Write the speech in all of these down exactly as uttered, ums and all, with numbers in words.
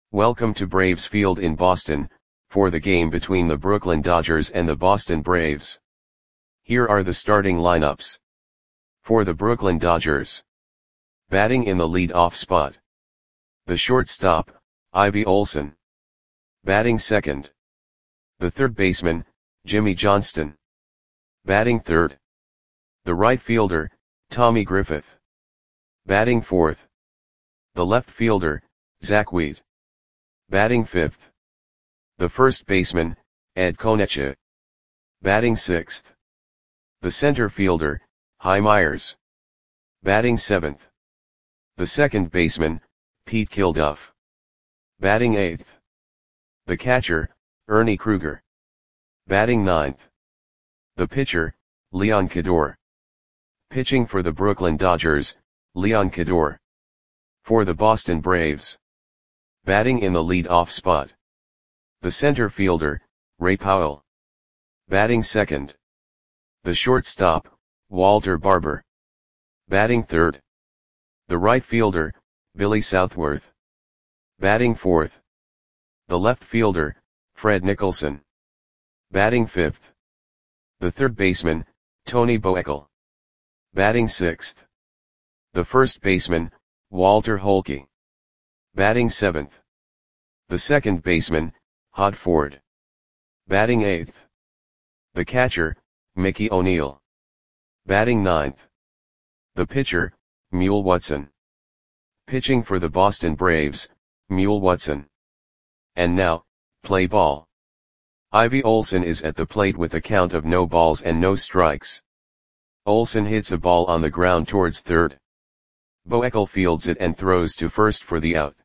Welcome to Braves Field in Boston, for the game between the Brooklyn Dodgers and the Boston Braves. Here are the starting lineups. For the Brooklyn Dodgers. Batting in the lead-off spot. The shortstop, Ivy Olson. Batting second. The third baseman, Jimmy Johnston. Batting third. The right fielder, Tommy Griffith. Batting fourth. The left fielder, Zach Wheat. Batting fifth. The first baseman, Ed Konecha. Batting sixth. The center fielder, Hy Myers. Batting seventh. The second baseman, Pete Kilduff. Batting eighth. The catcher, Ernie Kruger. Batting ninth. The pitcher, Leon Cador. Pitching for the Brooklyn Dodgers, Leon Cador. For the Boston Braves. Batting in the lead-off spot. The center fielder, Ray Powell. Batting second. The shortstop, Walter Barber. Batting third. The right fielder, Billy Southworth. Batting fourth. The left fielder, Fred Nicholson. Batting fifth. The third baseman, Tony Boekel. Batting sixth. The first baseman, Walter Holke. Batting seventh. The second baseman, Hod Ford. Batting eighth. The catcher, Mickey O'Neill. Batting ninth. The pitcher, Mule Watson. Pitching for the Boston Braves, Mule Watson. And now, play ball. Ivy Olson is at the plate with a count of no balls and no strikes. Olson hits a ball on the ground towards third. Boekel fields it and throws to first for the out.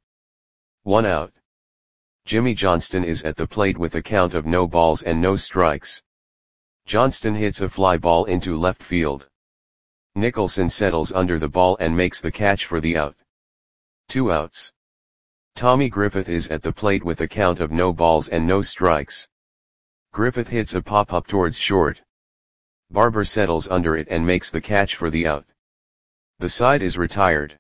One out. Jimmy Johnston is at the plate with a count of no balls and no strikes. Johnston hits a fly ball into left field. Nicholson settles under the ball and makes the catch for the out. Two outs. Tommy Griffith is at the plate with a count of no balls and no strikes. Griffith hits a pop-up towards short. Barber settles under it and makes the catch for the out. The side is retired.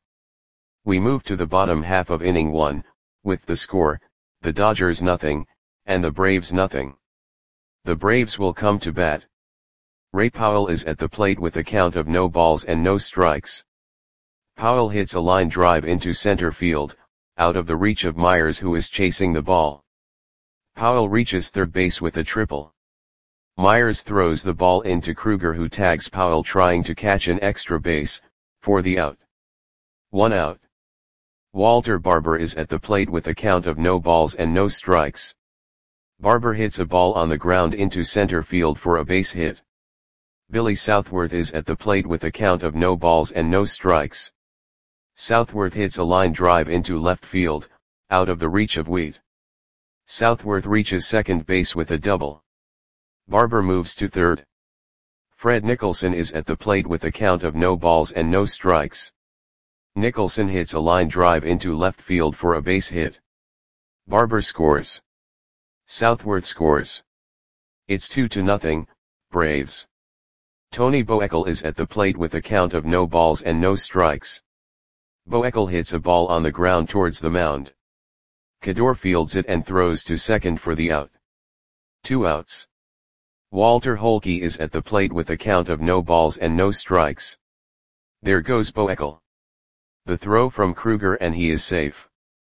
We move to the bottom half of inning one, with the score, the Dodgers nothing, and the Braves nothing. The Braves will come to bat. Ray Powell is at the plate with a count of no balls and no strikes. Powell hits a line drive into center field, out of the reach of Myers who is chasing the ball. Powell reaches third base with a triple. Myers throws the ball into Kruger who tags Powell trying to catch an extra base, for the out. One out. Walter Barber is at the plate with a count of no balls and no strikes. Barber hits a ball on the ground into center field for a base hit. Billy Southworth is at the plate with a count of no balls and no strikes. Southworth hits a line drive into left field, out of the reach of Wheat. Southworth reaches second base with a double. Barber moves to third. Fred Nicholson is at the plate with a count of no balls and no strikes. Nicholson hits a line drive into left field for a base hit. Barber scores. Southworth scores. It's two to nothing, Braves. Tony Boekel is at the plate with a count of no balls and no strikes. Boekel hits a ball on the ground towards the mound. Cador fields it and throws to second for the out. Two outs. Walter Holke is at the plate with a count of no balls and no strikes. There goes Boekel. The throw from Kruger and he is safe.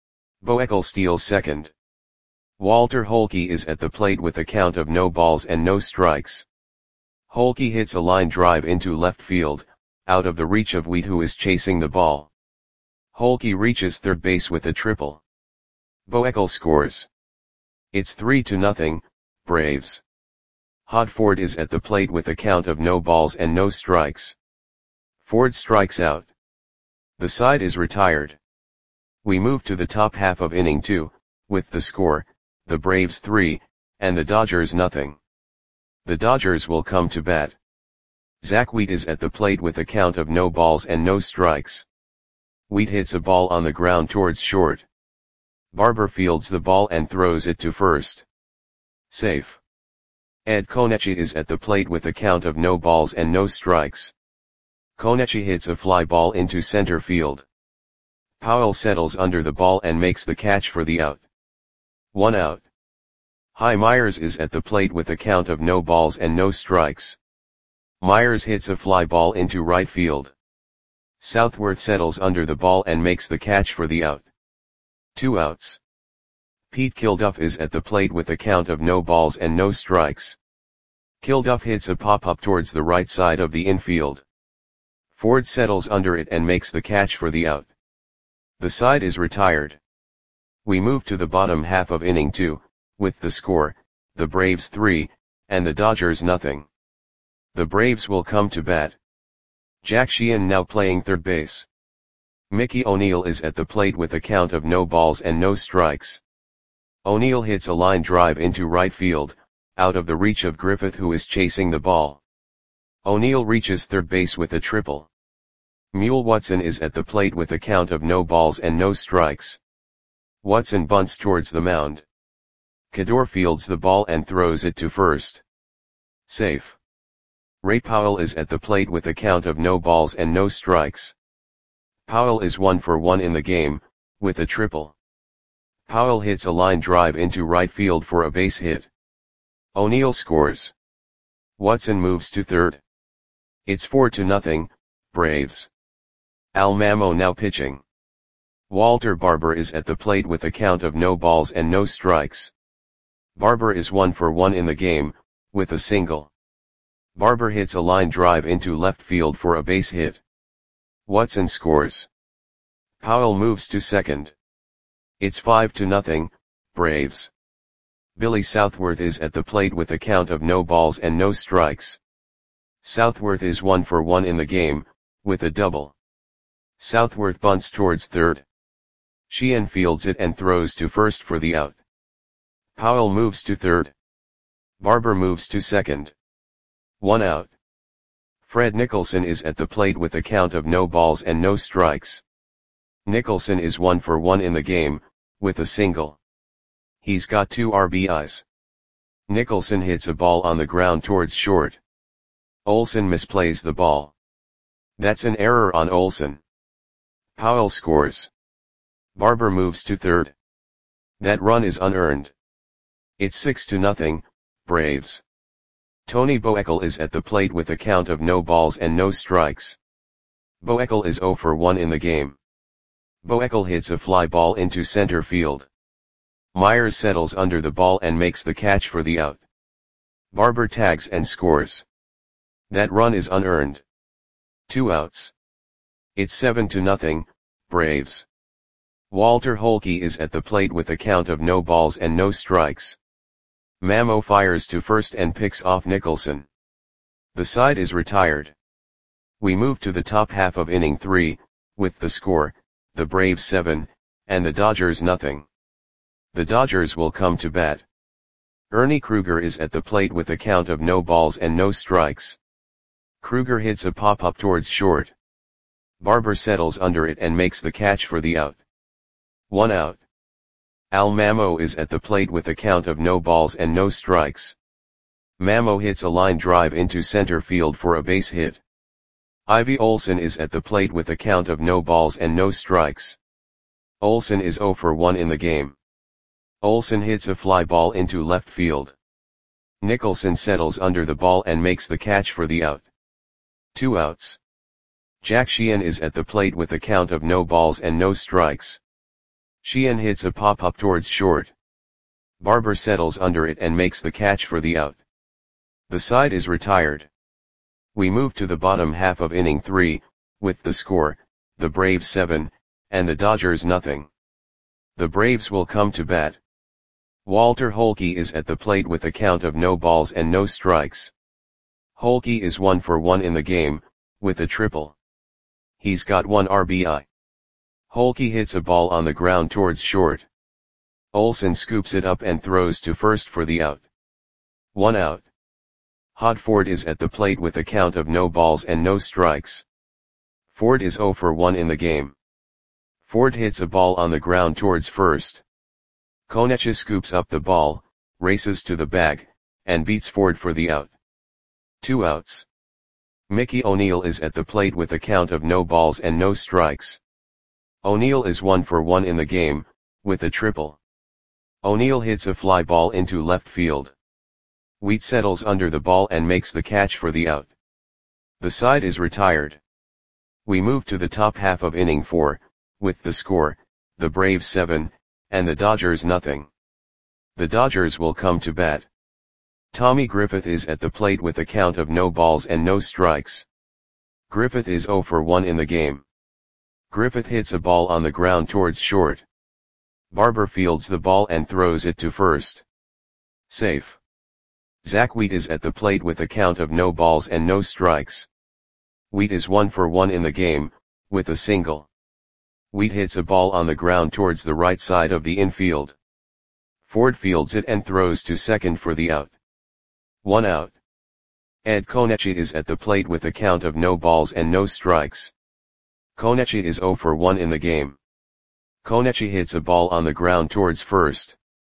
Boekel steals second. Walter Holke is at the plate with a count of no balls and no strikes. Holke hits a line drive into left field, out of the reach of Wheat who is chasing the ball. Holke reaches third base with a triple. Boekel scores. It's three to nothing, Braves. Hod Ford is at the plate with a count of no balls and no strikes. Ford strikes out. The side is retired. We move to the top half of inning two, with the score, the Braves three, and the Dodgers nothing. The Dodgers will come to bat. Zach Wheat is at the plate with a count of no balls and no strikes. Wheat hits a ball on the ground towards short. Barber fields the ball and throws it to first. Safe. Ed Konecha is at the plate with a count of no balls and no strikes. Konecha hits a fly ball into center field. Powell settles under the ball and makes the catch for the out. One out. High Myers is at the plate with a count of no balls and no strikes. Myers hits a fly ball into right field. Southworth settles under the ball and makes the catch for the out. Two outs. Pete Kilduff is at the plate with a count of no balls and no strikes. Kilduff hits a pop-up towards the right side of the infield. Ford settles under it and makes the catch for the out. The side is retired. We move to the bottom half of inning two, with the score, the Braves three, and the Dodgers nothing. The Braves will come to bat. Jack Sheehan now playing third base. Mickey O'Neill is at the plate with a count of no balls and no strikes. O'Neill hits a line drive into right field, out of the reach of Griffith, who is chasing the ball. O'Neill reaches third base with a triple. Mule Watson is at the plate with a count of no balls and no strikes. Watson bunts towards the mound. Kador fields the ball and throws it to first. Safe. Ray Powell is at the plate with a count of no balls and no strikes. Powell is one for one in the game, with a triple. Powell hits a line drive into right field for a base hit. O'Neill scores. Watson moves to third. It's four to nothing, Braves. Al Mamo now pitching. Walter Barber is at the plate with a count of no balls and no strikes. Barber is one for one in the game, with a single. Barber hits a line drive into left field for a base hit. Watson scores. Powell moves to second. It's five to nothing, Braves. Billy Southworth is at the plate with a count of no balls and no strikes. Southworth is one for one in the game, with a double. Southworth bunts towards third. Sheehan fields it and throws to first for the out. Powell moves to third. Barber moves to second. One out. Fred Nicholson is at the plate with a count of no balls and no strikes. Nicholson is one for one in the game, with a single. He's got two R B Is. Nicholson hits a ball on the ground towards short. Olson misplays the ball. That's an error on Olson. Powell scores. Barber moves to third. That run is unearned. It's six to nothing, Braves. Tony Boekel is at the plate with a count of no balls and no strikes. Boekel is zero for one in the game. Boekel hits a fly ball into center field. Myers settles under the ball and makes the catch for the out. Barber tags and scores. That run is unearned. Two outs. It's seven to nothing, Braves. Walter Holke is at the plate with a count of no balls and no strikes. Mamo fires to first and picks off Nicholson. The side is retired. We move to the top half of inning three, with the score, the Braves seven, and the Dodgers nothing. The Dodgers will come to bat. Ernie Kruger is at the plate with a count of no balls and no strikes. Kruger hits a pop-up towards short. Barber settles under it and makes the catch for the out. One out. Al Mamo is at the plate with a count of no balls and no strikes. Mamo hits a line drive into center field for a base hit. Ivy Olson is at the plate with a count of no balls and no strikes. Olson is zero for one in the game. Olson hits a fly ball into left field. Nicholson settles under the ball and makes the catch for the out. Two outs. Jack Sheehan is at the plate with a count of no balls and no strikes. Sheehan hits a pop-up towards short. Barber settles under it and makes the catch for the out. The side is retired. We move to the bottom half of inning three, with the score, the Braves seven, and the Dodgers nothing. The Braves will come to bat. Walter Holke is at the plate with a count of no balls and no strikes. Holke is one for one in the game, with a triple. He's got one R B I. Holke hits a ball on the ground towards short. Olson scoops it up and throws to first for the out. One out. Hod Ford is at the plate with a count of no balls and no strikes. Ford is zero for one in the game. Ford hits a ball on the ground towards first. Konecha scoops up the ball, races to the bag, and beats Ford for the out. Two outs. Mickey O'Neill is at the plate with a count of no balls and no strikes. O'Neal is one for one in the game, with a triple. O'Neal hits a fly ball into left field. Wheat settles under the ball and makes the catch for the out. The side is retired. We move to the top half of inning four, with the score, the Braves seven, and the Dodgers nothing. The Dodgers will come to bat. Tommy Griffith is at the plate with a count of no balls and no strikes. Griffith is zero for one in the game. Griffith hits a ball on the ground towards short. Barber fields the ball and throws it to first. Safe. Zach Wheat is at the plate with a count of no balls and no strikes. Wheat is one for one in the game, with a single. Wheat hits a ball on the ground towards the right side of the infield. Ford fields it and throws to second for the out. One out. Ed Konechi is at the plate with a count of no balls and no strikes. Konechi is zero for one in the game. Konechi hits a ball on the ground towards first.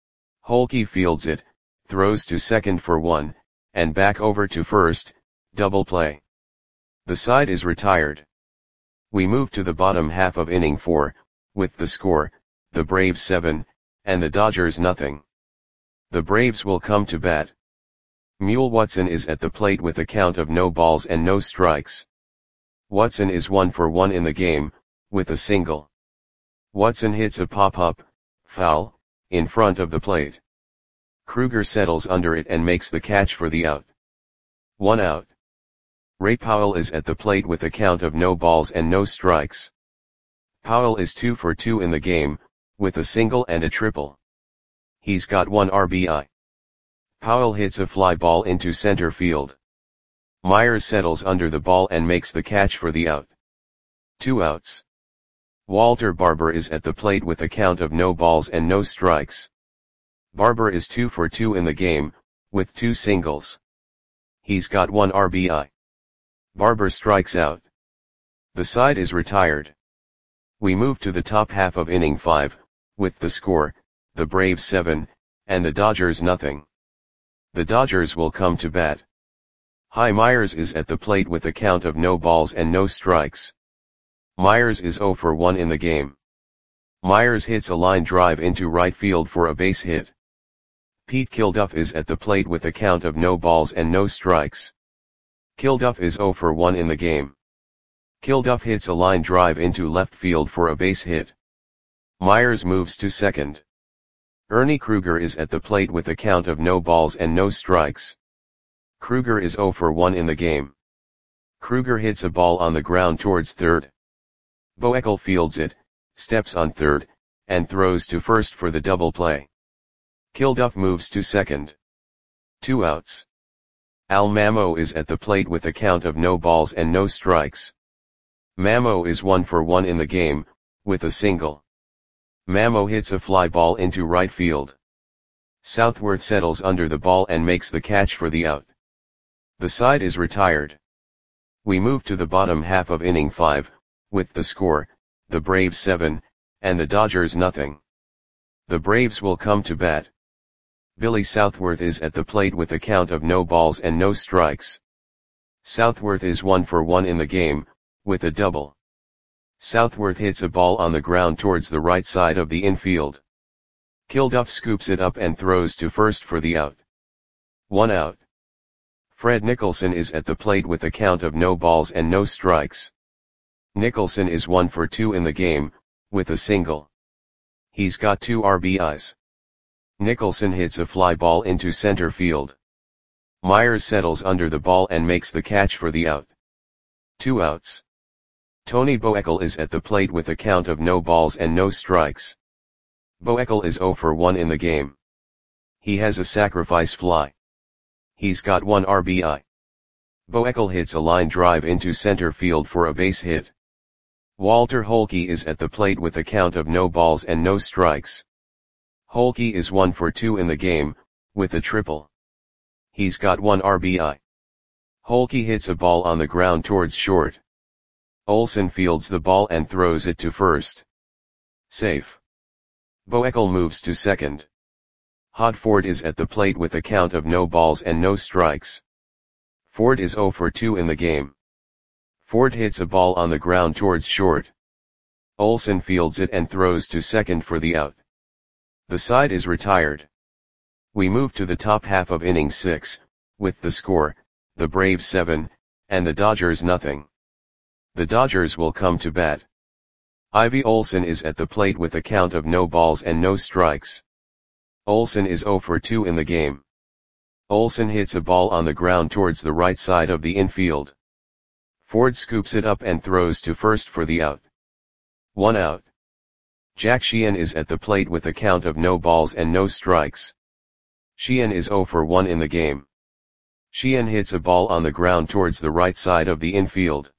Holke fields it, throws to second for one, and back over to first, double play. The side is retired. We move to the bottom half of inning four, with the score, the Braves seven, and the Dodgers nothing. The Braves will come to bat. Mule Watson is at the plate with a count of no balls and no strikes. Watson is one for one in the game, with a single. Watson hits a pop-up, foul, in front of the plate. Kruger settles under it and makes the catch for the out. One out. Ray Powell is at the plate with a count of no balls and no strikes. Powell is two for two in the game, with a single and a triple. He's got one R B I. Powell hits a fly ball into center field. Myers settles under the ball and makes the catch for the out. Two outs. Walter Barber is at the plate with a count of no balls and no strikes. Barber is two for two in the game, with two singles. He's got one R B I. Barber strikes out. The side is retired. We move to the top half of inning five, with the score, the Braves seven, and the Dodgers nothing. The Dodgers will come to bat. Hy Myers is at the plate with a count of no balls and no strikes. Myers is zero for one in the game. Myers hits a line drive into right field for a base hit. Pete Kilduff is at the plate with a count of no balls and no strikes. Kilduff is zero for one in the game. Kilduff hits a line drive into left field for a base hit. Myers moves to second. Ernie Kruger is at the plate with a count of no balls and no strikes. Kruger is zero for one in the game. Kruger hits a ball on the ground towards third. Boekel fields it, steps on third, and throws to first for the double play. Kilduff moves to second. Two outs. Al Mamo is at the plate with a count of no balls and no strikes. Mamo is one for one in the game, with a single. Mamo hits a fly ball into right field. Southworth settles under the ball and makes the catch for the out. The side is retired. We move to the bottom half of inning five, with the score, the Braves seven, and the Dodgers nothing. The Braves will come to bat. Billy Southworth is at the plate with a count of no balls and no strikes. Southworth is one for one in the game, with a double. Southworth hits a ball on the ground towards the right side of the infield. Kilduff scoops it up and throws to first for the out. One out. Fred Nicholson is at the plate with a count of no balls and no strikes. Nicholson is one for two in the game, with a single. He's got two R B Is. Nicholson hits a fly ball into center field. Myers settles under the ball and makes the catch for the out. Two outs. Tony Boekel is at the plate with a count of no balls and no strikes. Boekel is zero for one in the game. He has a sacrifice fly. He's got one R B I. Boekel hits a line drive into center field for a base hit. Walter Holke is at the plate with a count of no balls and no strikes. Holke is one for two in the game, with a triple. He's got one R B I. Holke hits a ball on the ground towards short. Olson fields the ball and throws it to first. Safe. Boekel moves to second. Hod Ford is at the plate with a count of no balls and no strikes. Ford is zero for two in the game. Ford hits a ball on the ground towards short. Olsen fields it and throws to second for the out. The side is retired. We move to the top half of inning six, with the score, the Braves seven, and the Dodgers nothing. The Dodgers will come to bat. Ivy Olsen is at the plate with a count of no balls and no strikes. Olsen is oh for two in the game. Olsen hits a ball on the ground towards the right side of the infield. Ford scoops it up and throws to first for the out. One out. Jack Sheehan is at the plate with a count of no balls and no strikes. Sheehan is oh for one in the game. Sheehan hits a ball on the ground towards the right side of the infield.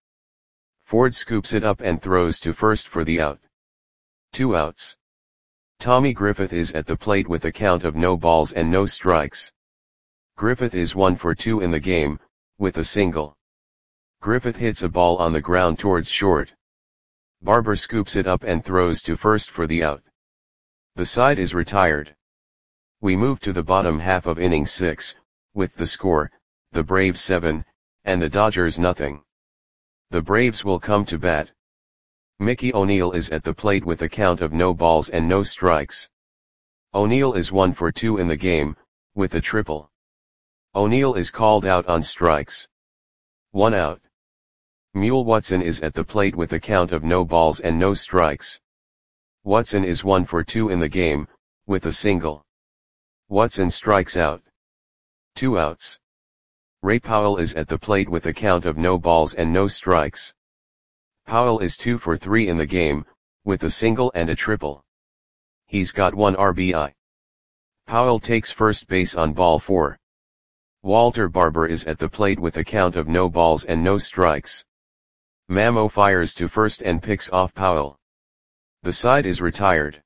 Ford scoops it up and throws to first for the out. Two outs. Tommy Griffith is at the plate with a count of no balls and no strikes. Griffith is one for two in the game, with a single. Griffith hits a ball on the ground towards short. Barber scoops it up and throws to first for the out. The side is retired. We move to the bottom half of inning six, with the score, the Braves seven, and the Dodgers nothing. The Braves will come to bat. Mickey O'Neill is at the plate with a count of no balls and no strikes. O'Neill is one for two in the game, with a triple. O'Neill is called out on strikes. One out. Mule Watson is at the plate with a count of no balls and no strikes. Watson is one for two in the game, with a single. Watson strikes out. Two outs. Ray Powell is at the plate with a count of no balls and no strikes. Powell is two for three in the game, with a single and a triple. He's got one R B I. Powell takes first base on ball four. Walter Barber is at the plate with a count of no balls and no strikes. Mamo fires to first and picks off Powell. The side is retired.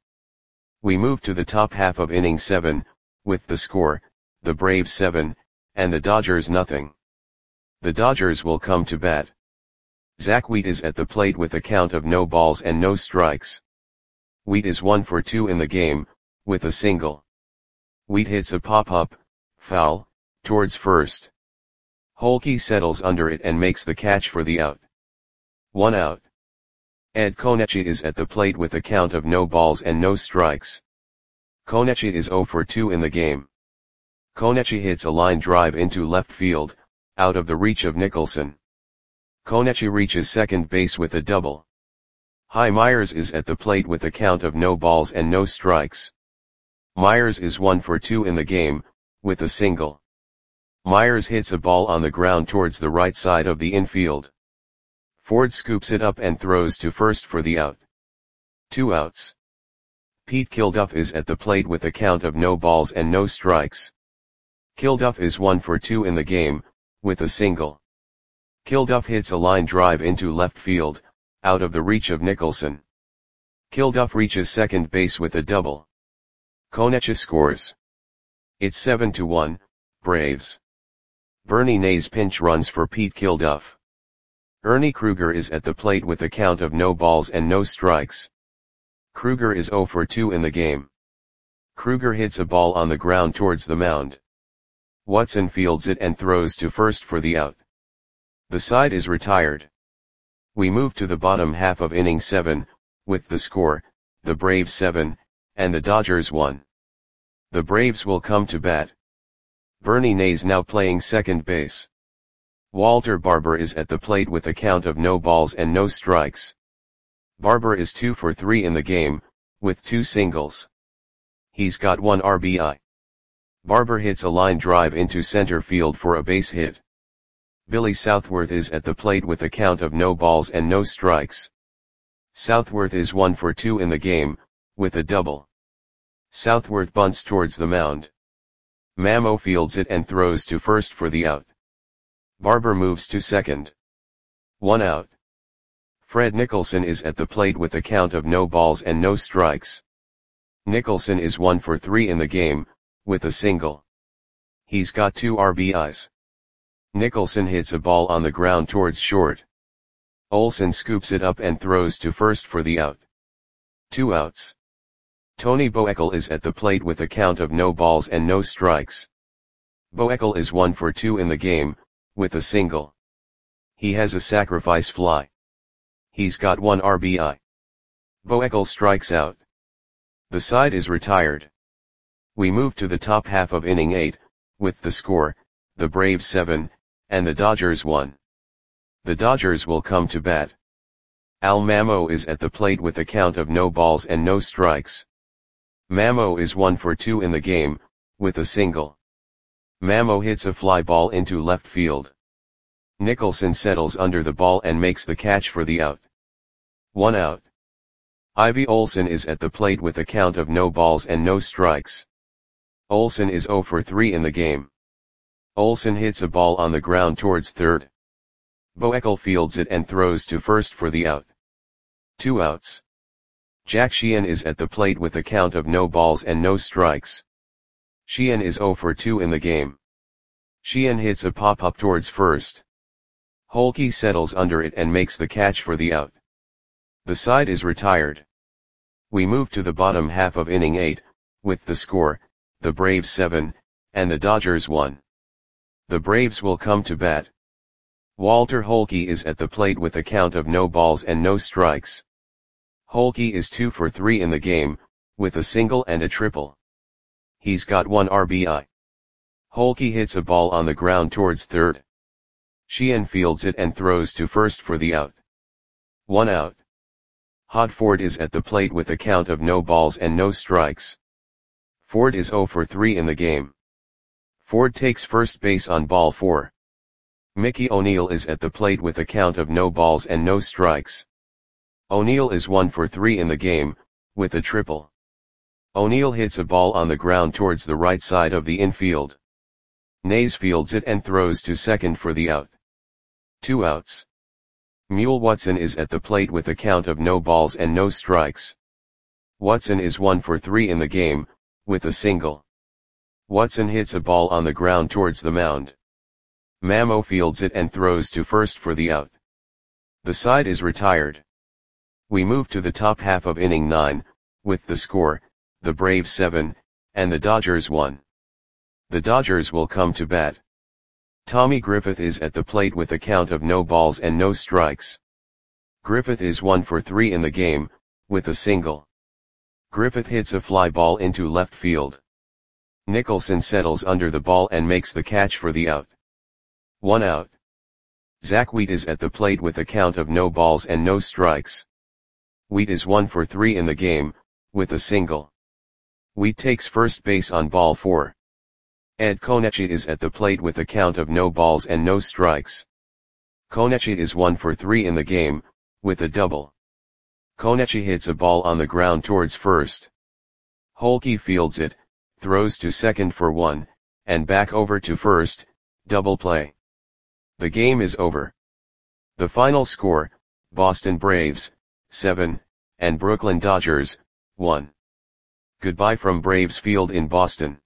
We move to the top half of inning seven, with the score, the Braves seven, and the Dodgers nothing. The Dodgers will come to bat. Zach Wheat is at the plate with a count of no balls and no strikes. Wheat is one for two in the game, with a single. Wheat hits a pop-up, foul, towards first. Holke settles under it and makes the catch for the out. One out. Ed Konechi is at the plate with a count of no balls and no strikes. Konechi is oh for two in the game. Konechi hits a line drive into left field, out of the reach of Nicholson. Konechi reaches second base with a double. Hy Myers is at the plate with a count of no balls and no strikes. Myers is one for two in the game, with a single. Myers hits a ball on the ground towards the right side of the infield. Ford scoops it up and throws to first for the out. Two outs. Pete Kilduff is at the plate with a count of no balls and no strikes. Kilduff is one for two in the game, with a single. Kilduff hits a line drive into left field, out of the reach of Nicholson. Kilduff reaches second base with a double. Konechi scores. It's seven to one, Braves. Bernie Nays pinch runs for Pete Kilduff. Ernie Kruger is at the plate with a count of no balls and no strikes. Kruger is oh for two in the game. Kruger hits a ball on the ground towards the mound. Watson fields it and throws to first for the out. The side is retired. We move to the bottom half of inning seven, with the score, the Braves seven, and the Dodgers one. The Braves will come to bat. Bernie Nays now playing second base. Walter Barber is at the plate with a count of no balls and no strikes. Barber is two for three in the game, with two singles. He's got one R B I. Barber hits a line drive into center field for a base hit. Billy Southworth is at the plate with a count of no balls and no strikes. Southworth is one for two in the game, with a double. Southworth bunts towards the mound. Mamo fields it and throws to first for the out. Barber moves to second. One out. Fred Nicholson is at the plate with a count of no balls and no strikes. Nicholson is one for three in the game, with a single. He's got two R B Is. Nicholson hits a ball on the ground towards short. Olsen scoops it up and throws to first for the out. Two outs. Tony Boekel is at the plate with a count of no balls and no strikes. Boekel is one for two in the game, with a single. He has a sacrifice fly. He's got one R B I. Boeckle strikes out. The side is retired. We move to the top half of inning eight, with the score, the Braves seven, and the Dodgers one. The Dodgers will come to bat. Al Mamo is at the plate with a count of no balls and no strikes. Mamo is one for two in the game, with a single. Mamo hits a fly ball into left field. Nicholson settles under the ball and makes the catch for the out. One out. Ivy Olson is at the plate with a count of no balls and no strikes. Olson is zero for three in the game. Olson hits a ball on the ground towards third. Boeckle fields it and throws to first for the out. Two outs. Jack Sheehan is at the plate with a count of no balls and no strikes. Sheehan is zero for two in the game. Sheehan hits a pop-up towards first. Holke settles under it and makes the catch for the out. The side is retired. We move to the bottom half of inning eight, with the score, the Braves seven, and the Dodgers one. The Braves will come to bat. Walter Holke is at the plate with a count of no balls and no strikes. Holke is two for three in the game, with a single and a triple. He's got one R B I. Holke hits a ball on the ground towards third. Sheehan fields it and throws to first for the out. One out. Hod Ford is at the plate with a count of no balls and no strikes. Ford is zero for three in the game. Ford takes first base on ball four. Mickey O'Neill is at the plate with a count of no balls and no strikes. O'Neill is one for three in the game, with a triple. O'Neill hits a ball on the ground towards the right side of the infield. Nays fields it and throws to second for the out. Two outs. Mule Watson is at the plate with a count of no balls and no strikes. Watson is one for three in the game, with a single. Watson hits a ball on the ground towards the mound. Mamo fields it and throws to first for the out. The side is retired. We move to the top half of inning nine, with the score, the Braves seven, and the Dodgers one. The Dodgers will come to bat. Tommy Griffith is at the plate with a count of no balls and no strikes. Griffith is one for three in the game, with a single. Griffith hits a fly ball into left field. Nicholson settles under the ball and makes the catch for the out. One out. Zach Wheat is at the plate with a count of no balls and no strikes. Wheat is one for three in the game, with a single. Wheat takes first base on ball four. Ed Konechi is at the plate with a count of no balls and no strikes. Konechi is one for three in the game, with a double. Konechi hits a ball on the ground towards first. Holke fields it, throws to second for one, and back over to first, double play. The game is over. The final score, Boston Braves, seven, and Brooklyn Dodgers, one. Goodbye from Braves Field in Boston.